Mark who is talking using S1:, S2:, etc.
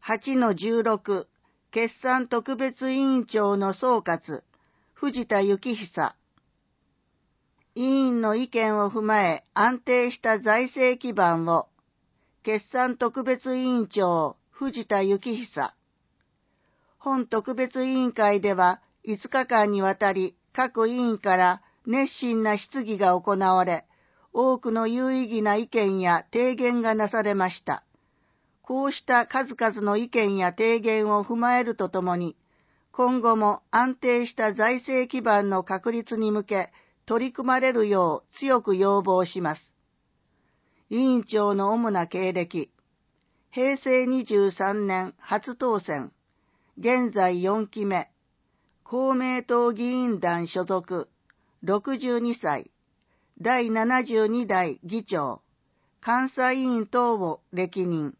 S1: 8-16決算特別委員長の総括、藤田幸久。委員の意見を踏まえ安定した財政基盤を、決算特別委員長、藤田幸久。本特別委員会では5日間にわたり各委員から熱心な質疑が行われ、多くの有意義な意見や提言がなされました。こうした数々の意見や提言を踏まえるとともに、今後も安定した財政基盤の確立に向け取り組まれるよう強く要望します。委員長の主な経歴。平成23年初当選。現在4期目。公明党議員団所属。62歳。第72代議長。監査委員等を歴任。